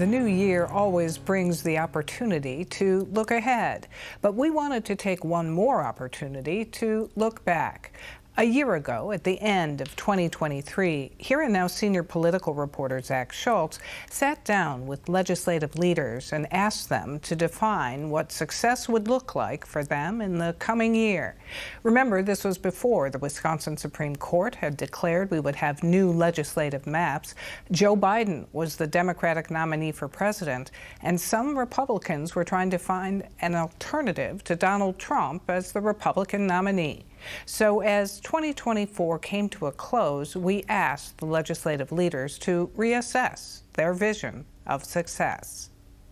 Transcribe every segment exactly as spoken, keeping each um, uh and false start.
The new year always brings the opportunity to look ahead, but we wanted to take one more opportunity to look back. A year ago, at the end of twenty twenty-three, Here and Now senior political reporter Zach Schultz sat down with legislative leaders and asked them to define what success would look like for them in the coming year. Remember, this was before the Wisconsin Supreme Court had declared we would have new legislative maps. Joe Biden was the Democratic nominee for president, and some Republicans were trying to find an alternative to Donald Trump as the Republican nominee. So as twenty twenty-four came to a close, we asked the legislative leaders to reassess their vision of success.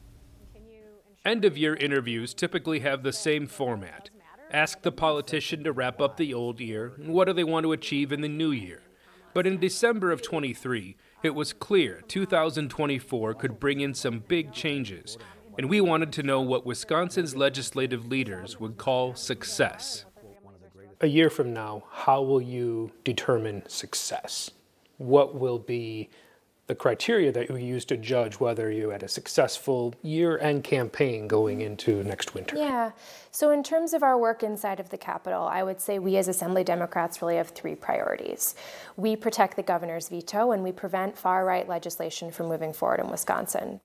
End-of-year interviews typically have the same format. Ask the politician to wrap up the old year and what do they want to achieve in the new year. But in December of twenty-three, it was clear two thousand twenty-four could bring in some big changes, and we wanted to know what Wisconsin's legislative leaders would call success. A year from now, how will you determine success? What will be the criteria that you use to judge whether you had a successful year-end campaign going into next winter? Yeah, so in terms of our work inside of the Capitol, I would say we as Assembly Democrats really have three priorities. We protect the governor's veto, and we prevent far-right legislation from moving forward in Wisconsin.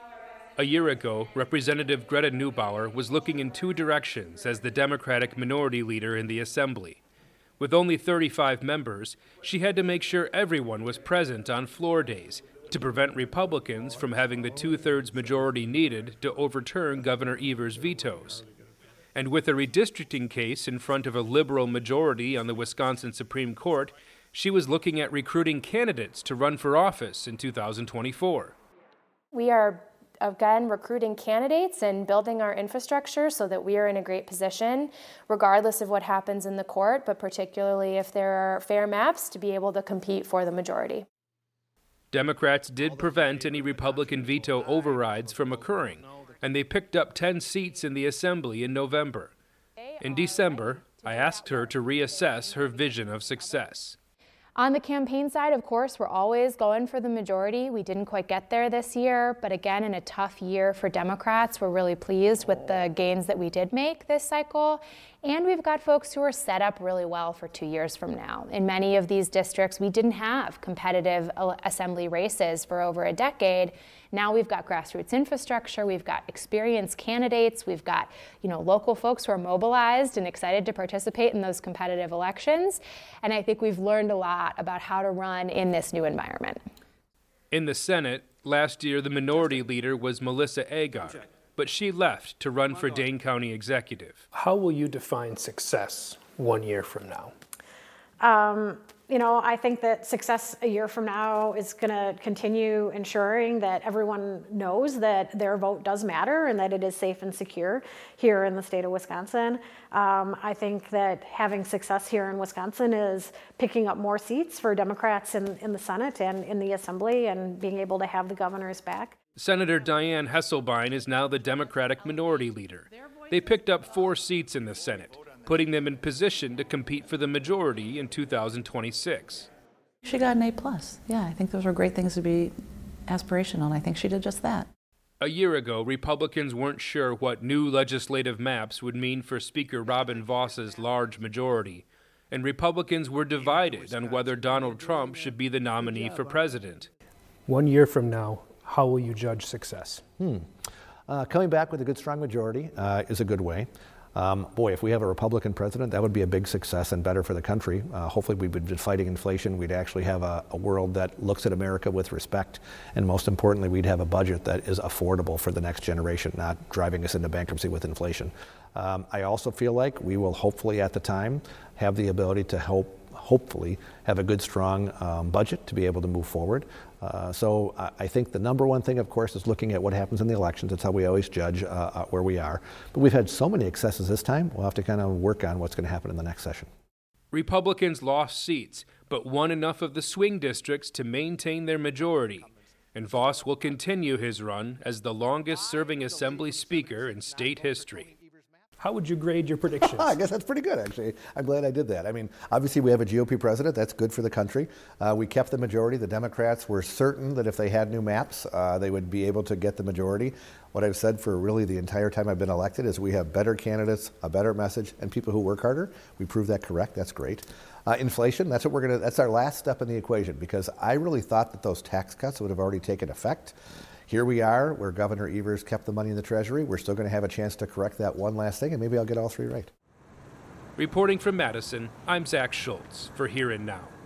A year ago, Representative Greta Neubauer was looking in two directions as the Democratic minority leader in the Assembly. With only thirty-five members, she had to make sure everyone was present on floor days to prevent Republicans from having the two-thirds majority needed to overturn Governor Evers' vetoes. And with a redistricting case in front of a liberal majority on the Wisconsin Supreme Court, she was looking at recruiting candidates to run for office in two thousand twenty-four. We are again, recruiting candidates and building our infrastructure so that we are in a great position, regardless of what happens in the court, but particularly if there are fair maps, to be able to compete for the majority. Democrats did prevent any Republican veto overrides from occurring, and they picked up ten seats in the Assembly in November. In December, I asked her to reassess her vision of success. On the campaign side, of course, we're always going for the majority. We didn't quite get there this year, but again, in a tough year for Democrats, we're really pleased with the gains that we did make this cycle. And we've got folks who are set up really well for two years from now. In many of these districts, we didn't have competitive assembly races for over a decade. Now we've got grassroots infrastructure, we've got experienced candidates, we've got, you know, local folks who are mobilized and excited to participate in those competitive elections. And I think we've learned a lot about how to run in this new environment. In the Senate, last year the minority leader was Melissa Agar, but she left to run for Dane County Executive. How will you define success one year from now? Um, you know, I think that success a year from now is going to continue ensuring that everyone knows that their vote does matter and that it is safe and secure here in the state of Wisconsin. Um, I think that having success here in Wisconsin is picking up more seats for Democrats in, in the Senate and in the Assembly and being able to have the governor's back. Senator Diane Hesselbein is now the Democratic minority leader. They picked up four seats in the Senate, putting them in position to compete for the majority in two thousand twenty-six. She got an A plus. Yeah, I think those were great things to be aspirational, and I think she did just that. A year ago, Republicans weren't sure what new legislative maps would mean for Speaker Robin Voss's large majority, and Republicans were divided on whether Donald Trump should be the nominee for president. One year from now, how will you judge success? Hmm. Uh, coming back with a good, strong majority uh, is a good way. Um, boy, if we have a Republican president, that would be a big success and better for the country. Uh, hopefully we would be fighting inflation. We'd actually have a, a world that looks at America with respect. And most importantly, we'd have a budget that is affordable for the next generation, not driving us into bankruptcy with inflation. Um, I also feel like we will hopefully at the time have the ability to help hopefully have a good, strong um, budget to be able to move forward. Uh, so I, I think the number one thing, of course, is looking at what happens in the elections. That's how we always judge uh, uh, where we are. But we've had so many excesses this time, we'll have to kind of work on what's going to happen in the next session. Republicans lost seats, but won enough of the swing districts to maintain their majority. And Voss will continue his run as the longest-serving Assembly Speaker in state history. How would you grade your predictions? I guess that's pretty good, actually. I'm glad I did that. I mean, obviously, we have a G O P president. That's good for the country. Uh, we kept the majority. The Democrats were certain that if they had new maps, uh, they would be able to get the majority. What I've said for really the entire time I've been elected is we have better candidates, a better message, and people who work harder. We proved that correct. That's great. Uh, inflation, that's what we're going to, that's our last step in the equation, because I really thought that those tax cuts would have already taken effect. Here we are, where Governor Evers kept the money in the Treasury. We're still going to have a chance to correct that one last thing, and maybe I'll get all three right. Reporting from Madison, I'm Zach Schultz for Here and Now.